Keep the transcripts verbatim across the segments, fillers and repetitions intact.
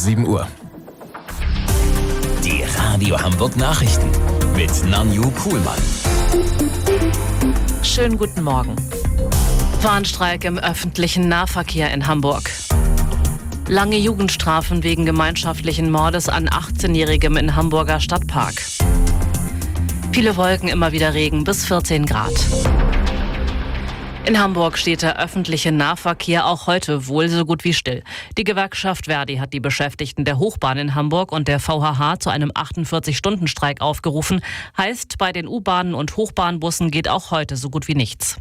sieben Uhr. Die Radio Hamburg Nachrichten mit Nanju Kuhlmann. Schönen guten Morgen. Warnstreik im öffentlichen Nahverkehr in Hamburg. Lange Jugendstrafen wegen gemeinschaftlichen Mordes an achtzehnjährigem in Hamburger Stadtpark. Viele Wolken, immer wieder Regen, bis vierzehn Grad. In Hamburg steht der öffentliche Nahverkehr auch heute wohl so gut wie still. Die Gewerkschaft Verdi hat die Beschäftigten der Hochbahn in Hamburg und der V H H zu einem achtundvierzig-Stunden-Streik aufgerufen. Heißt, bei den U-Bahnen und Hochbahnbussen geht auch heute so gut wie nichts.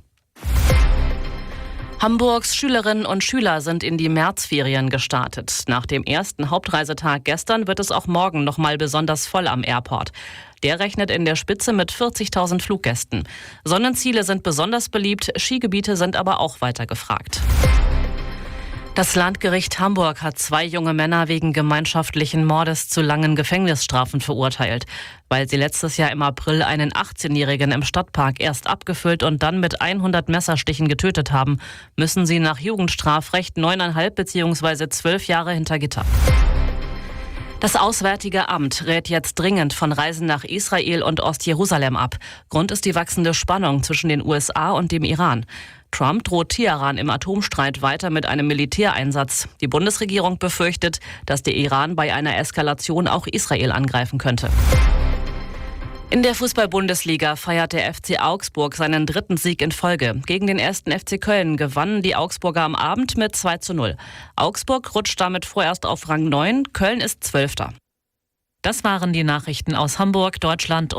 Hamburgs Schülerinnen und Schüler sind in die Märzferien gestartet. Nach dem ersten Hauptreisetag gestern wird es auch morgen noch mal besonders voll am Airport. Der rechnet in der Spitze mit vierzigtausend Fluggästen. Sonnenziele sind besonders beliebt, Skigebiete sind aber auch weiter gefragt. Das Landgericht Hamburg hat zwei junge Männer wegen gemeinschaftlichen Mordes zu langen Gefängnisstrafen verurteilt. Weil sie letztes Jahr im April einen achtzehnjährigen im Stadtpark erst abgefüllt und dann mit hundert Messerstichen getötet haben, müssen sie nach Jugendstrafrecht neuneinhalb bzw. zwölf Jahre hinter Gitter. Das Auswärtige Amt rät jetzt dringend von Reisen nach Israel und Ostjerusalem ab. Grund ist die wachsende Spannung zwischen den U S A und dem Iran. Trump droht Teheran im Atomstreit weiter mit einem Militäreinsatz. Die Bundesregierung befürchtet, dass der Iran bei einer Eskalation auch Israel angreifen könnte. In der Fußball-Bundesliga feiert der F C Augsburg seinen dritten Sieg in Folge. Gegen den ersten F C Köln gewannen die Augsburger am Abend mit zwei zu null. Augsburg rutscht damit vorerst auf Rang neun, Köln ist Zwölfter. Das waren die Nachrichten aus Hamburg, Deutschland und